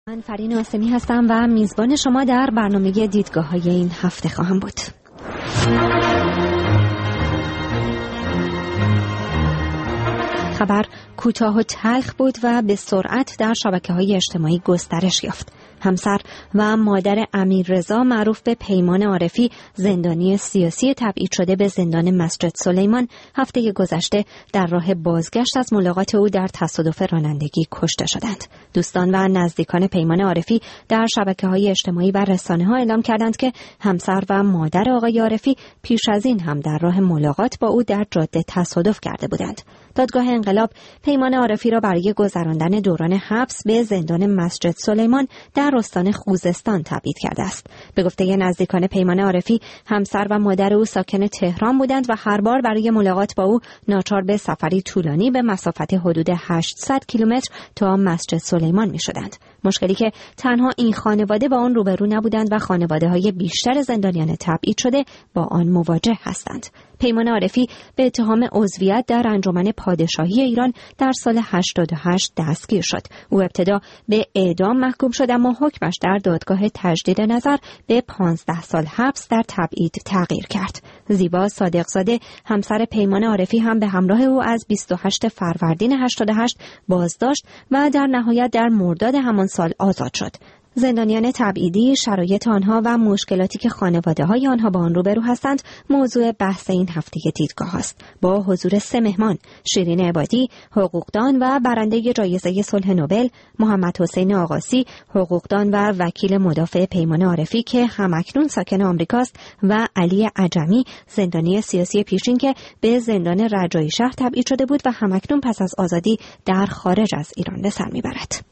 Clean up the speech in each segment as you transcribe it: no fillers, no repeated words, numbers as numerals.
من فرین آسمی هستم و میزبان شما در برنامه دیدگاه‌های این هفته خواهم بود. خبر کوتاه و تلخ بود و به سرعت در شبکه‌های اجتماعی گسترش یافت. همسر و مادر امیررضا معروف به پیمان عارفی، زندانی سیاسی تبعید شده به زندان مسجد سلیمان، هفته گذشته در راه بازگشت از ملاقات او در تصادف رانندگی کشته شدند. دوستان و نزدیکان پیمان عارفی در شبکه‌های اجتماعی و رسانه‌ها اعلام کردند که همسر و مادر آقای عارفی پیش از این هم در راه ملاقات با او در جاده تصادف کرده بودند. دادگاه انقلاب پیمان عارفی را برای گذراندن دوران حبس به زندان مسجد سلیمان در استان خوزستان تبعید کرده است. به گفته نزدیکان پیمان عارفی، همسر و مادر او ساکن تهران بودند و هر بار برای ملاقات با او ناچار به سفری طولانی به مسافت حدود 800 کیلومتر تا مسجد سلیمان می‌شدند. مشکلی که تنها این خانواده با آن روبرو نبودند و خانواده‌های بیشتر زندانیان تبعید شده با آن مواجه هستند. پیمان عارفی به اتهام عضویت در انجمن پادشاهی ایران در سال 88 دستگیر شد. او ابتدا به اعدام محکوم شد، اما حکمش در دادگاه تجدید نظر به 15 سال حبس در تبعید تغییر کرد. زیبا صادقزاده، همسر پیمان عارفی، هم به همراه او از 28 فروردین 88 بازداشت و در نهایت در مرداد همان سال آزاد شد. زندانیان تبعیدی، شرایط آنها و مشکلاتی که خانواده‌های آنها با آن روبرو هستند موضوع بحث این هفته دیدگاه است. با حضور 3 مهمان: شیرین عبادی، حقوقدان و برنده جایزه صلح نوبل، محمد حسین آقاسی، حقوقدان و وکیل مدافع پیمان عارفی که همکنون ساکن آمریکاست، و علی عجمی، زندانی سیاسی پیشین که به زندان رجایی شهر تبعید شده بود و همکنون پس از آزادی در خارج از ایران به سر میبرد.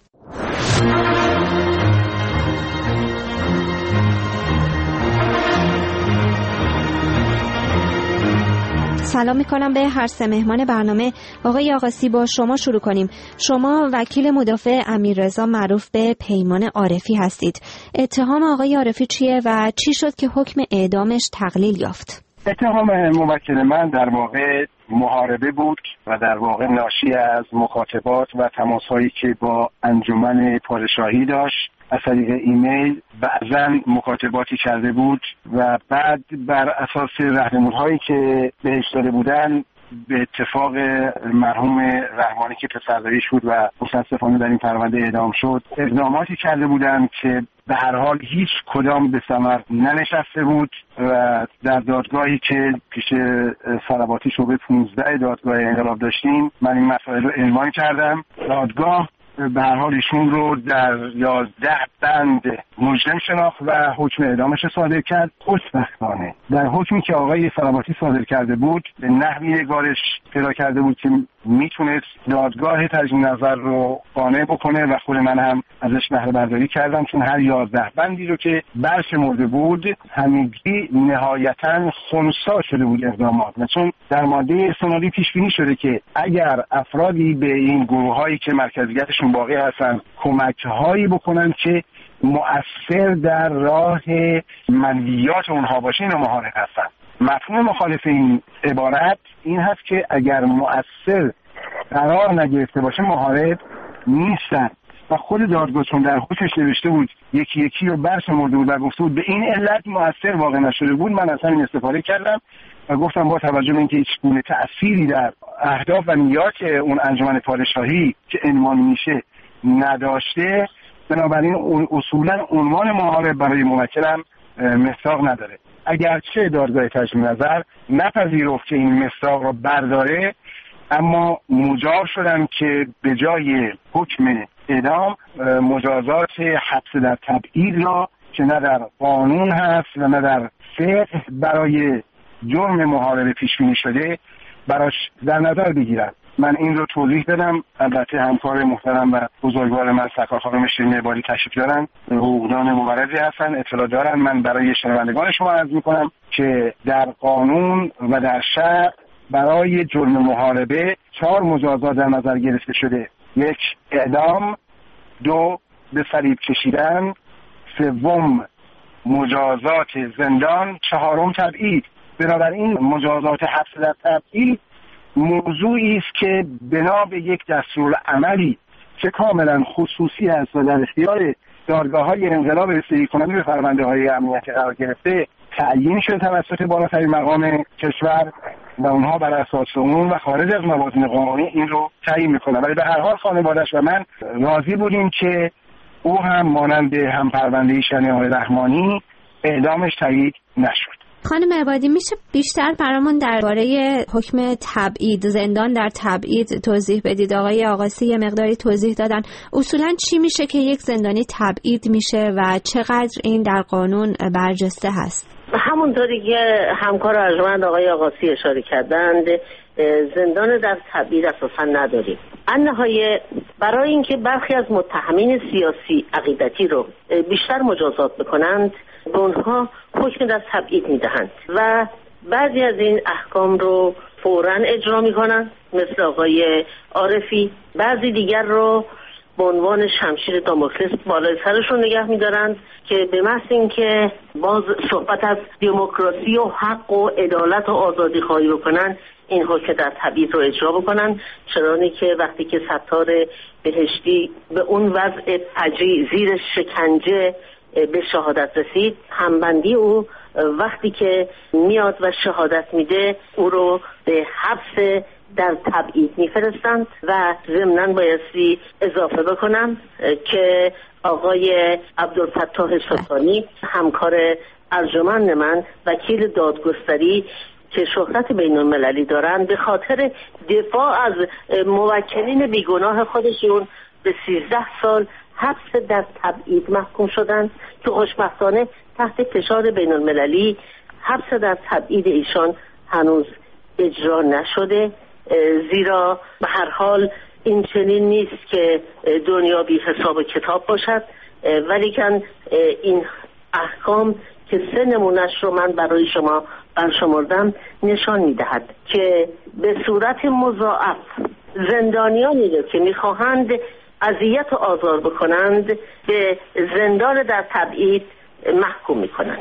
سلام میکنم به هر 3 مهمان برنامه. آقای آقاسی، با شما شروع کنیم. شما وکیل مدافع امیررضا معروف به پیمان عارفی هستید. اتهام آقای عارفی چیه و چی شد که حکم اعدامش تقلیل یافت؟ اتهام موکل من در واقع محاربه بود و در واقع ناشی از مکاتبات و تماس‌هایی که با انجمن پادشاهی داشت. از طریق ایمیل بعضاً مکاتباتی کرده بود و بعد بر اساس راهنمودهایی که بهش داده بودن به اتفاق مرحوم رحمانی که پسرداریش بود و متاسفانه در این پرونده اعدام شد، اقداماتی کرده بودند که به هر حال هیچ کدام به ثمر ننشسته بود و در دادگاهی که پیش صلواتی شعبه 15 دادگاه انقلاب داشتیم من این مسائل رو عنوان کردم. دادگاه به هر حال ایشون رو در 11 بند مجرم شناخت و حکم اعدامش صادر کرد. خوشبختانه در حکمی که آقای صلواتی صادر کرده بود به نحوی نگارش پیدا کرده بود که میتونست دادگاه تجدید نظر رو قانع بکنه و خود من هم ازش بهره برداری کردم، چون هر 11 بندی رو که برشمرده بود همگی نهایتاً خنثی شده بود اقدامات، و چون در ماده سنالی پیش بینی شده که اگر افرادی به این گروه‌هایی که مرکزیتشون باقی هستن کمک‌هایی بکنن که مؤثر در راه منویات اونها باشه، اینا محارب هستن. مفهوم مخالف این عبارت این هست که اگر مؤثر قرار نگرفته باشه محارب نیستن، و خود دادگاه چون در حکمش نوشته بود یکی یکی رو برشمرده بود و گفته بود به این علت مؤثر واقع نشده بود، من اصلا این استفاده کردم و گفتم با توجه به اینکه هیچ گونه تأثیری در اهداف و نیات اون انجمن پادشاهی که عنوان میشه نداشته، بنابراین اصولا عنوان محارب برای موکلم مصداق نداره. اگرچه دادگاه تجدید نظر نپذیرفت که این مصداق رو برداره، اما مجاب شدن که به جای حکم اعدام مجازات حبس در تبعید را که نه در قانون هست و نه در فقه برای جرم محاربه پیش بینی شده براش در نظر بگیرن. من این رو توضیح دادم. البته همکار محترم و بزرگوار من سرکار خانم شیرین عبادی تشریف دارن، حقوقدان مبارزی هستن، اطلاع دارن. من برای شنوندگان شما عرض میکنم که در قانون و در شرع برای جرم محاربه 4 مجازات در نظر گرفته شده: 1 اعدام، 2 به صلیب کشیدن، 3 مجازات زندان، 4 تبعید. بنابراین مجازات حبس در تبعید موضوعی است که بنا به یک دستورالعملی که کاملا خصوصی است و در اختیار دادگاه‌های انقلاب رسیدگی کننده به پرونده‌های امنیتی قرار گرفته تعیین شده توسط بالاترین مقام کشور و اونها بر اساس اون و خارج از موازین قانونی این رو تعیین میکنن. ولی به هر حال خانواده‌اش و من راضی بودیم که او هم مانند هم پرونده شنی آقای رحمانی اعدامش تایید نشد. خانم عبادی، میشه بیشتر برامون درباره حکم تبعید، زندان در تبعید توضیح بدید؟ آقای آقاسی یه مقداری توضیح دادن. اصولاً چی میشه که یک زندانی تبعید میشه و چقدر این در قانون برجسته هست؟ همونطوری که همکار ارجمند آقای آقاسی اشاره کردند، زندان در تبعید اساساً نداریم. النهایه برای اینکه برخی از متهمین سیاسی عقیدتی رو بیشتر مجازات بکنند، به اونها حکم در تبعید میدهند و بعضی از این احکام رو فوراً اجرا میکنند، مثل آقای عارفی. بعضی دیگر رو به عنوان شمشیر داموکلس بالای سرشون نگه میدارند که به محض اینکه باز صحبت از دموکراسی و حق و عدالت و آزادی خواهی بکنن، این حکم در تبعید رو اجرا بکنن، چرانی که وقتی که ستار بهشتی به اون وضع فجیع زیر شکنجه به شهادت رسید، همبندی او وقتی که میاد و شهادت میده او رو به حبس در تبعید میفرستند. و ضمناً بایستی اضافه بکنم که آقای عبدالفتاح سلطانی، همکار ارجمند من، وکیل دادگستری که شهرت بین المللی دارند، به خاطر دفاع از موکلین بیگناه خودشون به 13 سال حبس در تبعید محکوم شدند که خوشبختانه تحت فشار بین المللی حبس در تبعید ایشان هنوز اجرا نشده، زیرا به هر حال این چنین نیست که دنیا بی حساب کتاب باشد. ولیکن این احکام که 3 نمونهش رو من برای شما برشمردم نشان میدهد که به صورت مضاعف زندانیانی رو که میخواهند اذیت و آزار بکنند به زندان در تبعید محکوم میکنند.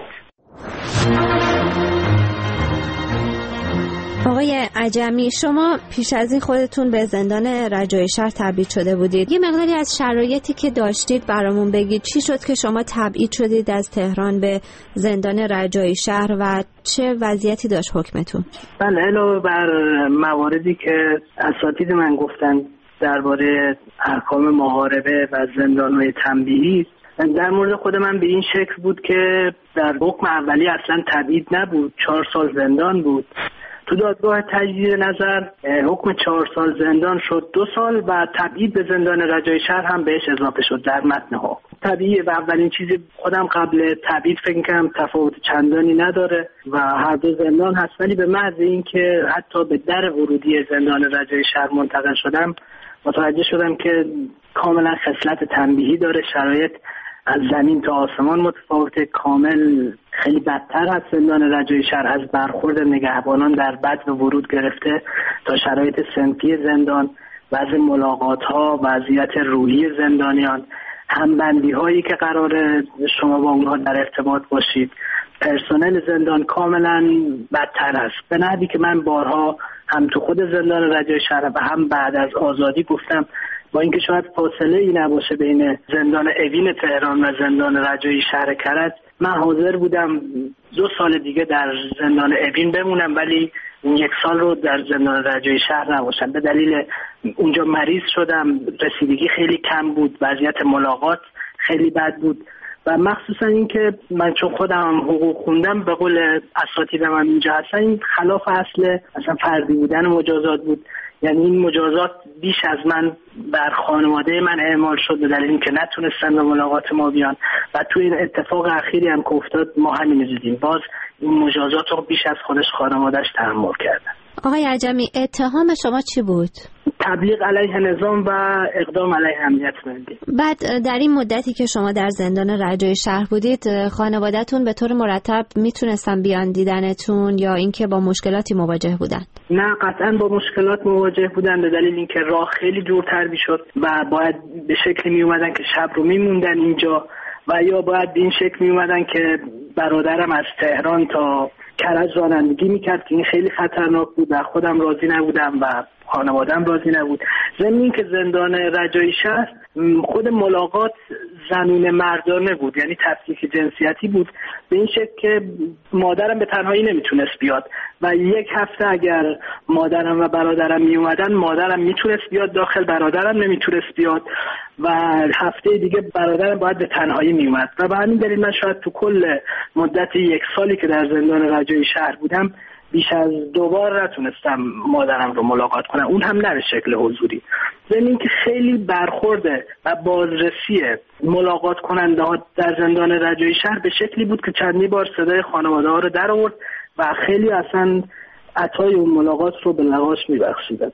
آقای عجمی، شما پیش از این خودتون به زندان رجایی شهر تبعید شده بودید. یه مقداری از شرایطی که داشتید برامون بگید. چی شد که شما تبعید شدید از تهران به زندان رجایی شهر و چه وضعیتی داشت حکمتون؟ بله، علاوه بر مواردی که اساتید من گفتن درباره احکام محاربه و زندان‌های تنبیهی، در مورد خود من به این شکل بود که در حکم اولی اصلا تبعید نبود، 4 سال زندان بود. تو دادگاه تجدید نظر حکم 4 سال زندان شد 2 سال و تبعید به زندان رجایی شهر هم بهش اضافه شد در متن ها. طبیعیه و اولین چیزی خودم قبل تبعید فکر کنم تفاوت چندانی نداره و هر دو زندان هست، ولی به محض این که حتی به در ورودی زندان رجایی شهر منتقل شدم متوجه شدم که کاملا خصلت تنبیهی داره، شرایط از زمین تا آسمان متفاوته، کامل خیلی بدتر از زندان رجایی شهر، از برخورد نگهبانان در بد و ورود گرفته تا شرایط صنفی زندان، وضع ملاقات ها، وضعیت روحی زندانیان، همبندی هایی که قراره شما با اونها در ارتباط باشید، پرسنل زندان کاملا بدتر است. به نحوی که من بارها هم تو خود زندان رجایی شهر و هم بعد از آزادی گفتم با اینکه شاید فاصله ای نباشه بین زندان اوین تهران و زندان رجایی شهر کرج، من حاضر بودم 2 سال دیگه در زندان اوین بمونم ولی این 1 سال رو در زندان رجایی شهر نباشم. به دلیل اونجا مریض شدم، رسیدگی خیلی کم بود، وضعیت ملاقات خیلی بد بود و مخصوصا اینکه من چون خودم حقوق خوندم، به قول اساتید من اینجا هستن، این خلاف اصل اصلا فردی بودن مجازات بود. یعنی این مجازات بیش از من بر خانواده من اعمال شد به دلیل اینکه نتونستن به ملاقات ما بیان و تو این اتفاق اخیری هم که افتاد ما همین دیدیم، باز این مجازات رو بیش از خودش خانواده‌اش تحمل کردن. آقای عجمی، اتهام شما چی بود؟ تبلیغ علیه نظام و اقدام علیه امنیت ملی. بعد در این مدتی که شما در زندان رجایی شهر بودید، خانواده‌تون به طور مرتب میتونستن بیان دیدنتون یا اینکه با مشکلاتی مواجه بودن؟ نه، قطعا با مشکلات مواجه بودن به دلیل اینکه راه خیلی دورتر میشد و باید به شکلی می اومدن که شب رو میموندن اینجا و یا باید به این شکل می اومدن که برادرم از تهران تا کرج رانندگی میکرد که این خیلی خطرناک بود و خودم راضی نبودم و خانواده‌ام راضی نبود. ضمن این که زندان رجایی شهر خود ملاقات زمین مردانه بود، یعنی تفکیک جنسیتی بود، به این شکل که مادرم به تنهایی نمیتونست بیاد و یک هفته اگر مادرم و برادرم می اومدن مادرم میتونست بیاد داخل، برادرم نمیتونست بیاد و هفته دیگه برادرم باید به تنهایی می اومد و به همین دلیل من شاید تو کل مدت 1 سالی که در زندان رجایی شهر بودم بیش از 2 بار نتونستم مادرم رو ملاقات کنم، اون هم نه به شکل حضوری. ضمن اینکه خیلی برخورده و بازرسی ملاقات کننده ها در زندان رجایی شهر به شکلی بود که چندی بار صدای خانواده ها رو در آورد و خیلی اصلا عطای اون ملاقات رو به لغاش میبخشیدن.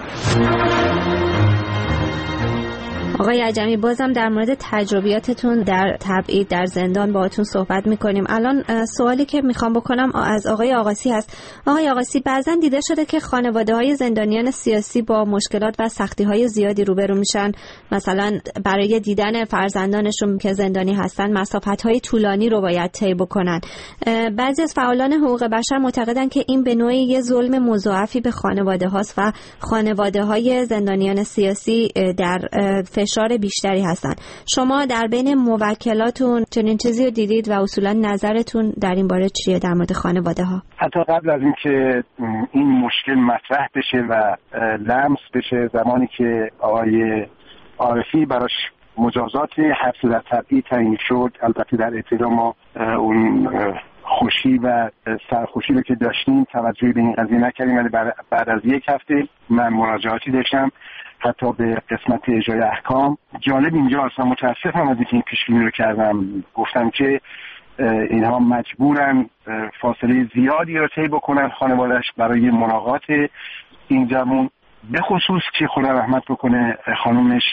آقای عجمی، بازم در مورد تجربیاتتون در تبعید در زندان باهاتون صحبت میکنیم. الان سوالی که میخوام بکنم از آقای آقاسی هست. آقای آقاسی، بعضن دیده شده که خانواده‌های زندانیان سیاسی با مشکلات و سختی‌های زیادی روبرو میشن. مثلا برای دیدن فرزندانشون که زندانی هستن مسافت‌های طولانی رو باید طی بکنن. بعضی از فعالان حقوق بشر معتقدن که این به نوعی یه ظلم مضاعفی به خانواده هاست و خانواده‌های زندانیان سیاسی در فشار بیشتری هستن. شما در بین موکلاتون چنین چیزی رو دیدید و اصولا نظرتون در این باره چیه در مورد خانواده ها؟ حتی قبل از اینکه این مشکل مطرح بشه و لمس بشه، زمانی که آقای عارفی براش مجازات حبس در تبعید تعیین شد، البته در ابتدا ما اون خوشی و سرخوشی رو که داشتیم توجهی به این قضیه نکردیم، ولی بعد از 1 هفته من مراجعاتی داشتم حتی به قسمت اجرای احکام. جالب اینجا اصلا متاسفم از اینکه این پیشبینی رو کردم، گفتم که اینها مجبورن فاصله زیادی رو طی بکنن خانواده‌اش برای ملاقات این جوان، به خصوص که خدا رحمت بکنه خانومش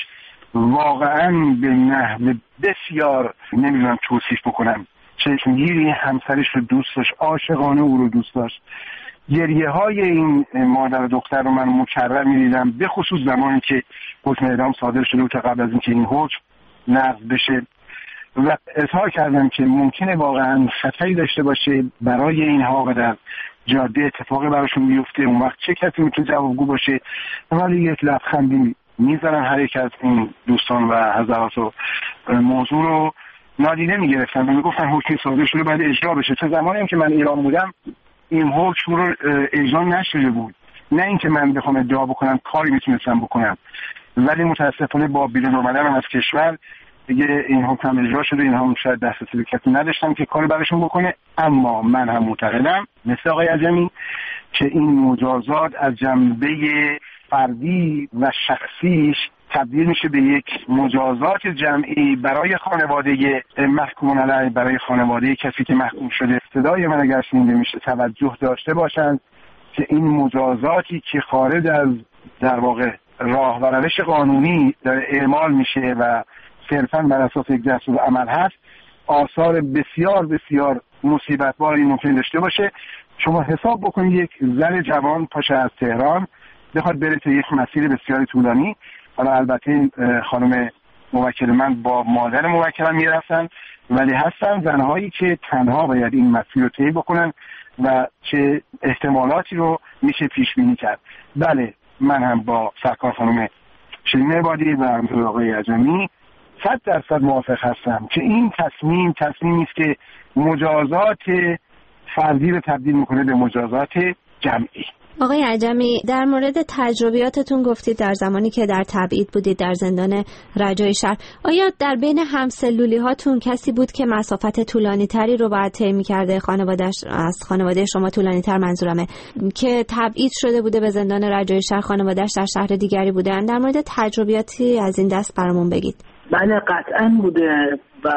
واقعا به نحو بسیار نمیدونم توصیف بکنم چشمگیری همسرش رو دوست داشت، عاشقانه او رو دوست داشت. گریه های این مادر و دختر رو من مکرر می‌دیدم، به خصوص زمانی که حکم اعدام صادر شده بود قبل از اینکه این حکم نقض بشه و اظهار کردم که ممکنه واقعا خطری داشته باشه برای اینها و در جاده اتفاقی براشون بیفته، اون وقت چه کسی میتونه جوابگو باشه. ولی یک لبخندی میزنن هر یک از این دوستان و حضرات و موضوع رو نادیده میگرفتن و میگفتن حکم صادر شده باید اجرا بشه. تا زمانی هم که من ایران بودم این حکم رو اجرا نشده بود، نه اینکه من بخوام ادعا بکنم کاری میتونستم بکنم، ولی متاسفانه با بیرون اومدنم از کشور دیگه این حکم اجرا شده، اینها هم شاید دسترسی به کسی نداشتن که کاری براشون بکنه. اما من هم معتقدم مثل آقای عجمی که این مجازات از جنبه فردی و شخصیش تبدیل میشه به یک مجازات جمعی برای خانواده محکوم علیه، برای خانواده کسی که محکوم شده. صدای من اگر شنیده میشه توجه داشته باشند که این مجازاتی که خارج از در واقع راه و روش قانونی داره اعمال میشه و صرفاً بر اساس یک دستور عمل هست، آثار بسیار بسیار مصیبت‌باری ممکن داشته باشه. شما حساب بکنید یک زن جوان پاشه از تهران بخواد بره تا یک مسیر بسیار طولانی. حالا البته خانم موکل من با مادر موکلم میرفتن، ولی هستن زنهایی که تنها باید این مسیر رو طی بکنن و چه احتمالاتی رو میشه پیش بینی کرد. بله، من هم با سرکار خانم شیرین عبادی و آقای عجمی 100% موافق هستم که این تصمیمی است که مجازات فردی رو تبدیل میکنه به مجازات جمعی. آقای عجمی، در مورد تجربیاتتون گفتید در زمانی که در تبعید بودید در زندان رجایی شهر، آیا در بین همسلولی هاتون کسی بود که مسافت طولانی تری رو باید طی می‌کرده، از خانواده شما طولانی تر منظورمه، که تبعید شده بوده به زندان رجایی شهر، خانواده‌اش در شهر دیگری بودن؟ در مورد تجربیاتی از این دست برامون بگید. بله قطعاً بوده و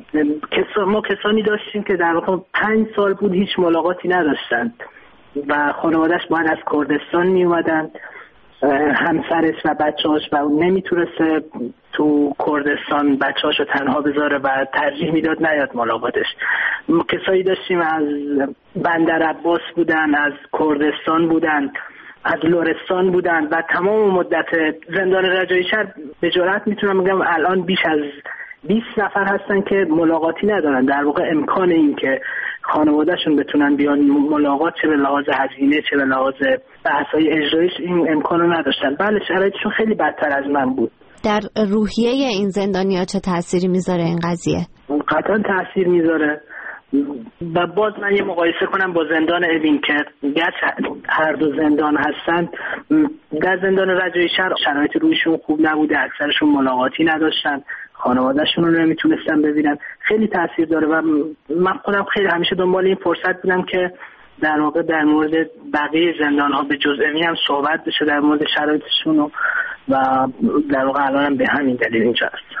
ما کسانی داشتیم که در واقع 5 سال بود هیچ ملاقاتی نداشتند و خانواده‌اش باید از کردستان می اومدن، همسرش و بچه‌هاش و اون نمیتونسته تو کردستان بچه‌هاشو تنها بذاره و ترجیح میداد نیاد ملاقاتش. کسایی داشتیم از بندر عباس بودن، از کردستان بودن، از لرستان بودن و تمام مدت زندان رجایی شهر به جرئت میتونم بگم الان بیش از 20 نفر هستن که ملاقاتی ندارن. در واقع امکان این که خانوادهشون بتونن بیان ملاقات، چه به لحاظ هزینه چه به لحاظ بحث‌های اجرایش این امکانو نداشتن. بله شرایطشون خیلی بدتر از من بود. در روحیه این زندانی‌ها چه تأثیری میذاره این قضیه؟ قطعا تأثیر میذاره و باز من یه مقایسه کنم با زندان اوین که هر دو زندان هستن. در زندان رجایی شهر شرایط رویشون خوب نبوده، اکثرشون ملاقاتی نداشتن، خانواده‌شون رو نمیتونستن ببینن. خیلی تأثیر داره و من خودم خیلی همیشه دنبال این فرصت بودم که در واقع در مورد بقیه زندان‌ها به جز اوین هم صحبت بشه در مورد شرایطشون و در واقع الانم به همین دلیل اینجا هستم.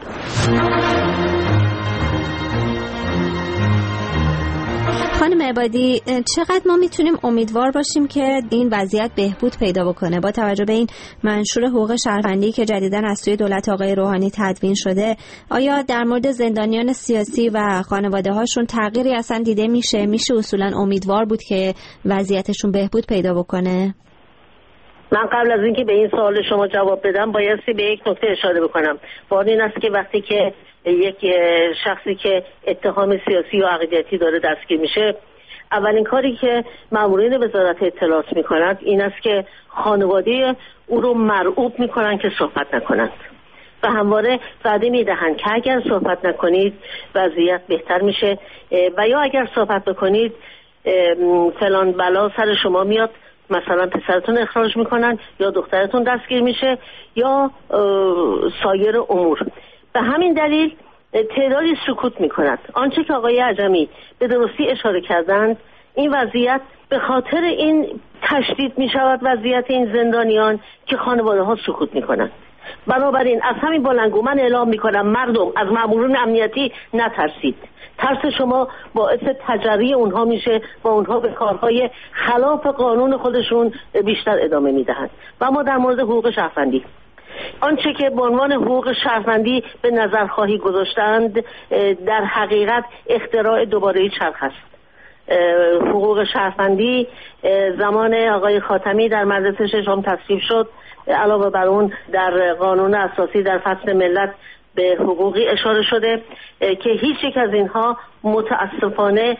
خانم عبادی، چقدر ما میتونیم امیدوار باشیم که این وضعیت بهبود پیدا بکنه با توجه به این منشور حقوق شهروندی که جدیداً از سوی دولت آقای روحانی تدوین شده؟ آیا در مورد زندانیان سیاسی و خانواده هاشون تغییری اصلا دیده میشه اصولاً امیدوار بود که وضعیتشون بهبود پیدا بکنه؟ من قبل از اینکه به این سوال شما جواب بدم بایستی به یک نکته اشاره بکنم. وارد این است که وقتی که یک شخصی که اتهام سیاسی و عقیدتی داره دستگیر میشه، اولین کاری که مامورین وزارت اطلاعات میکنند این است که خانواده او رو مرعوب میکنن که صحبت نکنند و همواره وعده میدهند که اگر صحبت نکنید وضعیت بهتر میشه و یا اگر صحبت بکنید فلان بلا سر شما میاد، مثلا پسرتون اخراج میکنن یا دخترتون دستگیر میشه یا سایر امور. به همین دلیل تعدادی سکوت میکند. آنچه که آقای عجمی به درستی اشاره کردند، این وضعیت به خاطر این تشدید میشود وضعیت این زندانیان که خانواده ها سکوت میکنند. بنابراین از همین بلندگو من اعلام میکنم مردم از مامورین امنیتی نترسید. ترس شما باعث تجری اونها میشه و اونها به کارهای خلاف قانون خودشون بیشتر ادامه میدهند. و ما در مورد حقوق شهروندی، آنچه که به عنوان حقوق شهروندی به نظر خواهی گذاشتند در حقیقت اختراع دوباره چرخ است. حقوق شهروندی زمان آقای خاتمی در مجلس ششم تصویب شد. علاوه بر اون در قانون اساسی در فصل ملت به حقوقی اشاره شده که هیچ یک از اینها متاسفانه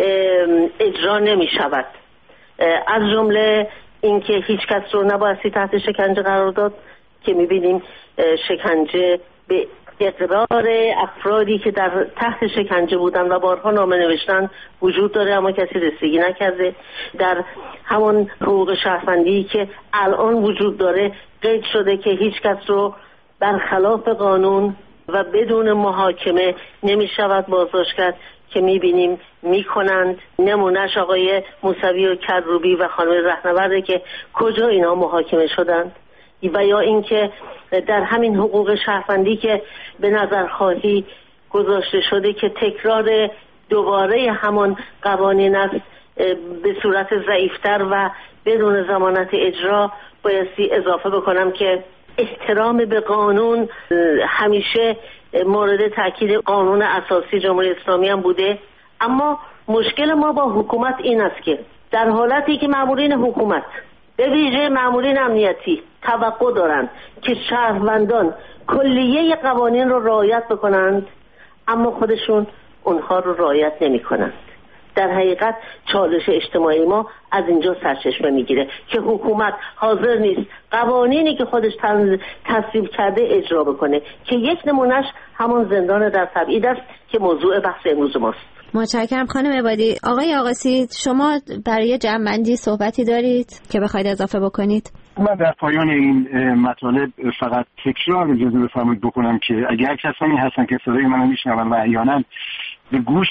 اجرا نمی شود. از جمله اینکه هیچ کس رو نبایستی تحت شکنجه قرار داد که میبینیم شکنجه به اقرار افرادی که در تحت شکنجه بودن و بارها نامه نوشتن وجود داره اما کسی رسیدگی نکرده. در همون حقوق شهروندی که الان وجود داره قید شده که هیچ کس رو برخلاف قانون و بدون محاکمه نمی شود بازداشت کرد که میبینیم میکنند. نمونهش آقای موسوی و کروبی و خانم رهنورده که کجا اینا محاکمه شدند. و یا اینکه در همین حقوق شهروندی که به نظر خواهی گذاشته شده که تکرار دوباره همان قوانین است به صورت ضعیفتر و بدون ضمانت اجرا، بایستی اضافه بکنم که احترام به قانون همیشه مورد تاکید قانون اساسی جمهوری اسلامی هم بوده. اما مشکل ما با حکومت این است که در حالتی که مامورین حکومت به ویژه مامورین امنیتی توقع دارند که شهروندان کلیه قوانین رو رعایت بکنند اما خودشون اونها رو رعایت نمی کنند. در حقیقت چالش اجتماعی ما از اینجا سرچشمه میگیره که حکومت حاضر نیست قوانینی که خودش تصویب کرده اجرا بکنه که یک نمونهش همون زندان در تبعید است که موضوع بحث امروز ماست. متشکرم خانم عبادی. آقای آقاسی، شما برای جمع‌بندی صحبتی دارید که بخواید اضافه بکنید؟ من در پایان این مطالب فقط تکرار اجازه بفرمایید بکنم که اگر کسانی هستن که صدای منو میشنون و احیانا به گوش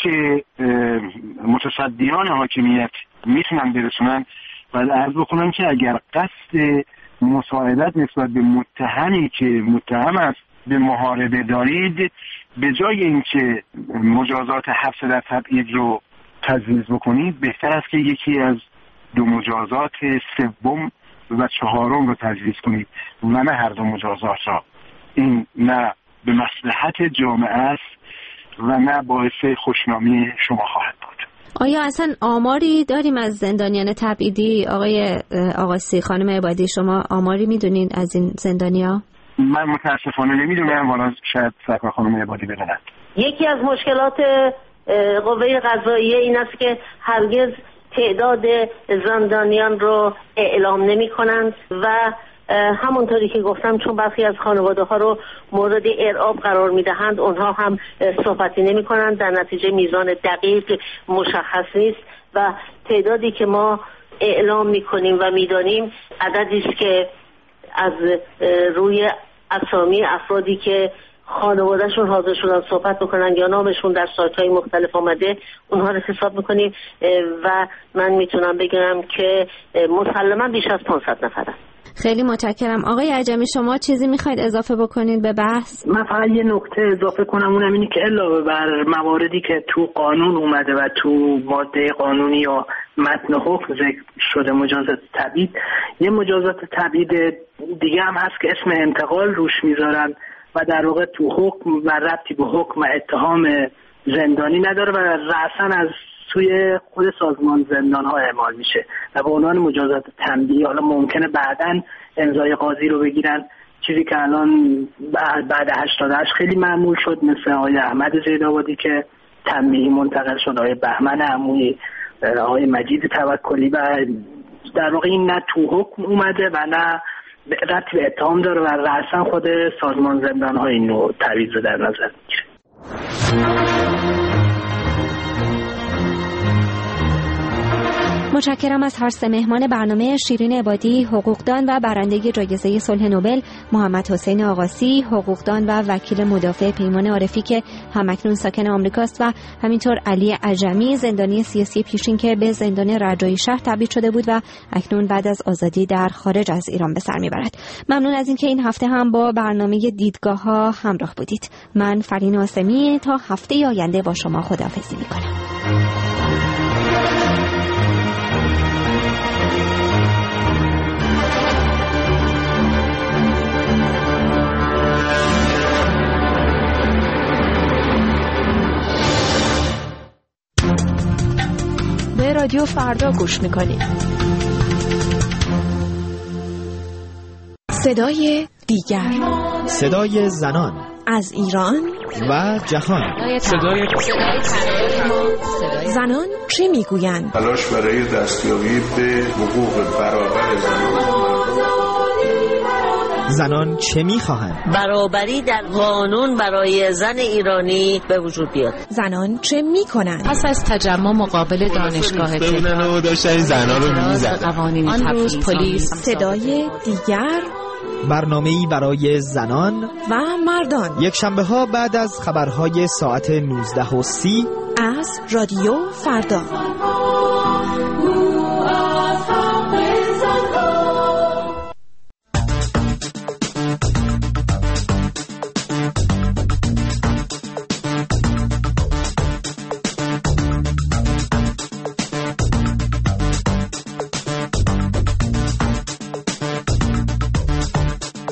متصدیان حاکمیت میتونن برسونن و عرض بکنم که اگر قصد مساعدت نسبت به متهمی که متهم است به محاربه دارید، به جای اینکه مجازات حبس در تبعید رو تجویز بکنید، بهتر است که یکی از دو مجازات سوم و چهارم رو تجویز کنید و نه هر دو مجازات را. این نه به مصلحت جامعه است و نه باعث خوشنامی شما خواهد بود. آیا اصلا آماری داریم از زندانیان تبعیدی؟ آقای آقاسی، خانم عبادی، شما آماری میدونین از این زندانیا؟ من متاسفانه نمیدونم، حالا شاید سرکار خانم عبادی بدونن. یکی از مشکلات قوه قضاییه این است که هرگز تعداد زندانیان رو اعلام نمی کنند و همونطوری که گفتم چون برخی از خانواده ها رو مورد ارعاب قرار می دهند اونها هم صحبتی نمی کنند، در نتیجه میزان دقیق مشخص نیست و تعدادی که ما اعلام می کنیم و می دانیم عددی است که از روی اسامی افرادی که خانوادهشون حاضر شدن صحبت بکنن یا نامشون در سایت‌های مختلف آمده اونها رو حساب میکنیم و من میتونم بگم که مسلما بیش از 500 نفرن. خیلی متشکرم. آقای عجمی شما چیزی میخواید اضافه بکنید به بحث؟ من فقط یه نکته اضافه کنم، اونم اینه که علاوه بر مواردی که تو قانون اومده و تو ماده قانونی یا متن حکم ذکر شده مجازات تبعید، یه مجازات تبعید دیگه هم هست که اسم انتقال روش میذارن و در واقع تو حکم و ربطی به حکم و اتهام زندانی نداره و رأساً از سوی خود سازمان زندان ها اعمال میشه و به عنوان مجازات تنبیهی. حالا ممکنه بعداً امضای قاضی رو بگیرن، چیزی که الان بعد 88 خیلی معمول شد، مثل آقای احمد زیدآبادی که تنبیهی منتقل شد، آقای بهمن عمویی، آقای مجید توکلی. و در واقع این نه تو حکم اومده و نه ربطی به اتهام داره و رأساً خود سازمان زندان ها این نوع تعویض رو در نظر میگیره. متشکرم از هر سه مهمان برنامه: شیرین عبادی، حقوقدان و برنده جایزه صلح نوبل، محمد حسین آقاسی، حقوقدان و وکیل مدافع پیمان عارفی که همکنون ساکن آمریکاست، و همینطور علی عجمی، زندانی سیاسی پیشین که به زندان رجایی شهر تبعید شده بود و اکنون بعد از آزادی در خارج از ایران به سر میبرد. ممنون از اینکه این هفته هم با برنامه دیدگاه‌ها همراه بودید. من فرین آسمی تا هفته آینده با شما خداحافظی می‌کنم. به رادیو فردا گوش میکنید. صدای دیگر، صدای زنان از ایران و جهان. صدای زنان چه میگویند؟ تلاش برای دستیابی به حقوق برابر زنان چه میخواهند؟ برابری در قانون برای زن ایرانی به وجود بیاد. زنان چه میکنند؟ پس از تجمع مقابل دانشگاه تهران داشتن زنان رو میزدن. آن روز پلیس. صدای دیگر، برنامه‌ای برای زنان و مردان، یک شنبه ها بعد از خبرهای ساعت 19:30 از رادیو فردا.